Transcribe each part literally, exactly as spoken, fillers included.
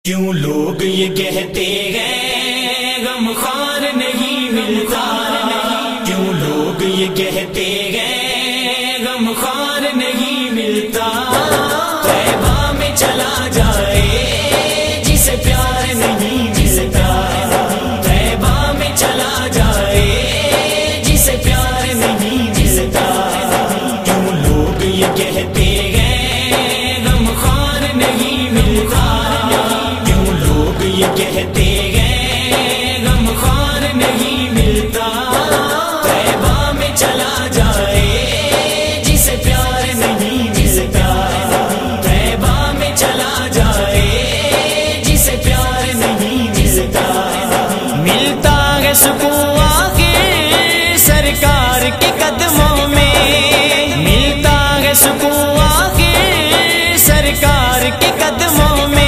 کیوں لوگ یہ کہتے ہیں غم خوار نہیں ملتا، کیوں لوگ یہ کہتے ہیں غم خوار نہیں ملتا، طیبہ میں چلا جائے جسے پیار نہیں ملتا، طیبہ میں چلا جائے جسے پیار نہیں ملتا، کیوں لوگ یہ کہتے ہیں غم خوار نہیں ملتا، یہ کہتے ہیں غم خوار نہیں ملتا، طیبہ میں چلا جائے جسے پیار نہیں ملتا، طیبہ میں چلا جائے جسے پیار نہیں ملتا، ملتا ہے سکون آخر سرکار کے قدموں میں، ملتا ہے سکون آخر سرکار کے قدموں میں،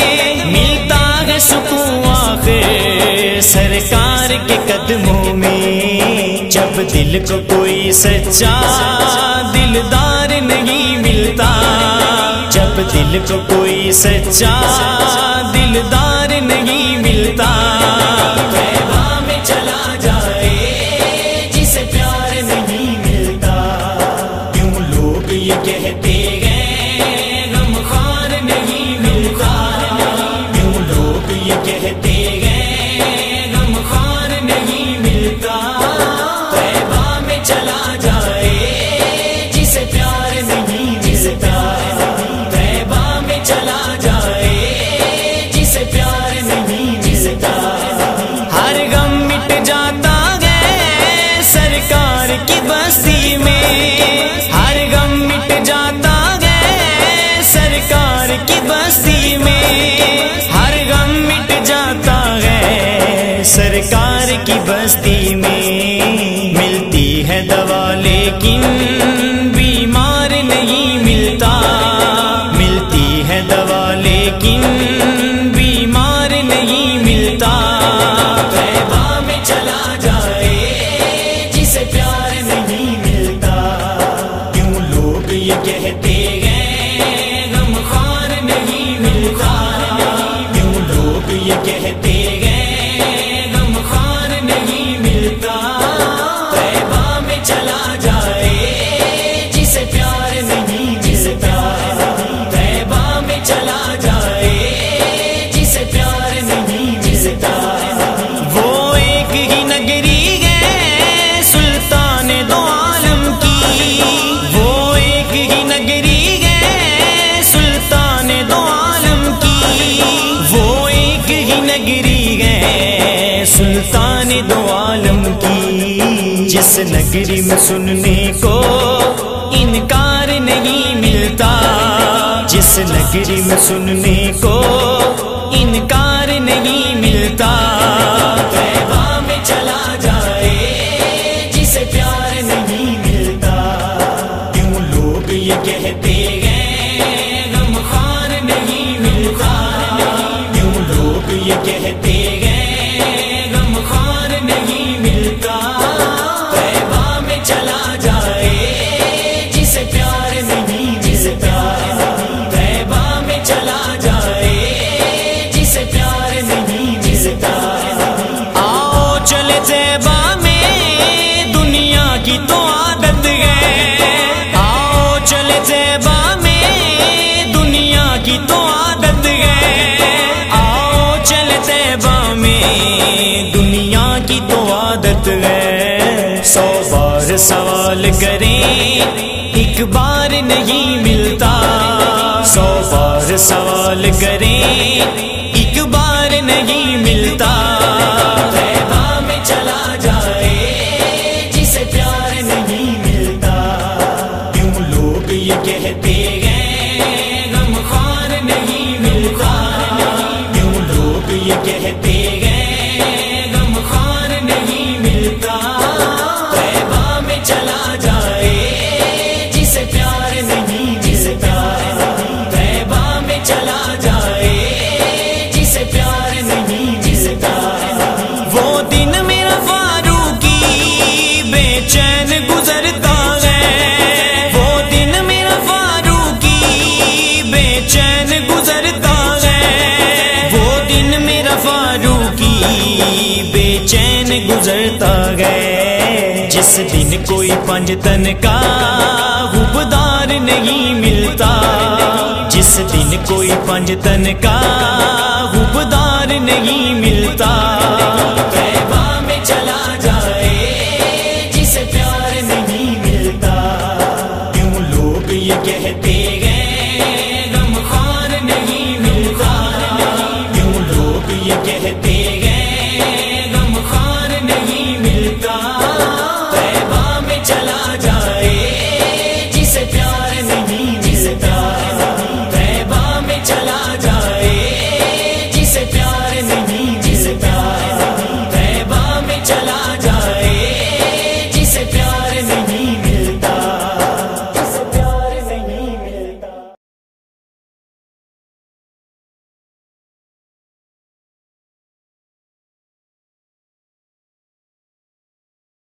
سکون آخر سرکار کے قدموں میں، جب دل کو کوئی سچا دلدار نہیں ملتا، جب دل کو کوئی سچا دلدار نہیں ملتا، طیبہ میں چلا جائے جسے پیار نہیں ملتا، کیوں لوگ یہ کہتے ہیں غم خوار نہیں ملتا، یہ کہتے ہیں غم خوار نہیں ملتا، طیبہ میں چلا جائے جسے پیار نہیں ملتا، طیبہ میں چلا جائے جسے پیار نہیں ملتا، ہر غم مٹ جاتا ہے سرکار کی بستی میں، ہر غم مٹ جاتا ہے سرکار کی بستی میں، سرکار کی بستی میں، ملتی ہے دوا لیکن بیمار نہیں ملتا، ملتی ہے دوا لیکن بیمار نہیں ملتا، طیبہ میں چلا جائے جسے پیار نہیں ملتا، کیوں لوگ یہ کہتے ہیں غم خوار نہیں ملتا، کیوں لوگ یہ کہتے ہیں طیبہ میں چلا جائے جسے پیار نہیں ملتا، طیبہ میں چلا جائے جسے پیار نہیں ملتا، وہ ایک ہی نگری ہے سلطان دو عالم کی، وہ ایک ہی نگری ہے سلطان دو عالم کی، وہ ایک ہی نگری ہے سلطان دو عالم کی، جس نگری میں سننے کو انکار نہیں ملتا، جس نگری میں سننے کو انکار نہیں ملتا، طیبہ میں چلا جائے جسے پیار نہیں ملتا، کیوں لوگ یہ کہتے ہیں غم خوار نہیں ملتا، کیوں لوگ یہ کہتے ہیں غم خوار نہیں ملتا، طیبہ میں چلا جائے جسے پیار نہیں ملتا، طیبہ میں چلا جائے جسے پیار نہیں ملتا، آؤ چلے طیبہ میں دنیا کی تو عادت ہے، آؤ چلے طیبہ میں دنیا کی تو عادت ہے، آؤ چلے طیبہ میں دنیا کی تو عادت ہے، سو بار سوال کریں ایک بار نہیں ملتا، سو بار سوال کریں ایک بار نہیں ملتا، طیبہ میں چلا جائے جسے پیار نہیں ملتا، کیوں لوگ یہ کہتے ہیں غم خوار نہیں ملتا، کیوں لوگ یہ کہتے ہیں غم خوار نہیں ملتا، طیبہ میں چلا جائے جسے پیار نہیں ملتا، طیبہ میں چلا جائے جسے پیار نہیں ملتا، وہ دن میرا فاروقی بے چین گزرتا ہے، وہ دن میرا فاروقی دن کوئی پنج تن کا غبدار نہیں ملتا، جس دن کوئی پنج تن کا غبدار نہیں ملتا، طیبہ میں چلا جائے جسے پیار نہیں ملتا۔ کیوں لوگ یہ کہتے ہیں